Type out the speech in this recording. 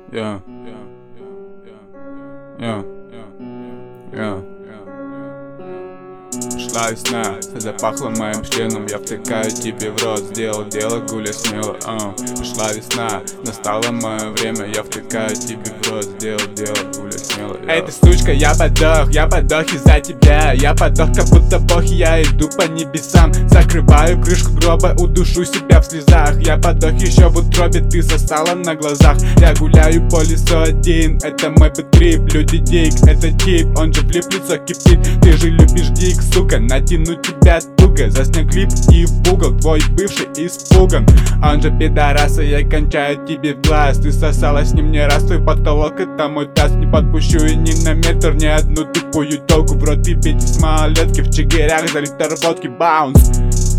Yeah. Yeah. Yeah. Шла весна, запахло моим членом. Я втыкаю тебе в рот, сделал дело, гуля смело. Шла весна, настало мое время. Я втыкаю тебе в рот, сделал дело, гуля смело. Эй, ты сучка, я подох из-за тебя. Я подох, как будто бог, я иду по небесам. Закрываю крышку гроба, удушу себя в слезах. Я подох еще в утробе, ты сосала на глазах. Я гуляю по лесу один, это мой бэттрип. Люди дик, это тип, он же влип, лицо кипит. Ты же любишь дик, сука, натяну тебя туго. Заснял клип и в угол, твой бывший испуган. Он же пидораса, я кончаю тебе в глаз. Ты сосала с ним не раз, твой потолок это мой таз. Не подпущу и ни на метр, ни одну тупую телку. В рот и бить с малолетки, в чигирях за литр водки, баунс.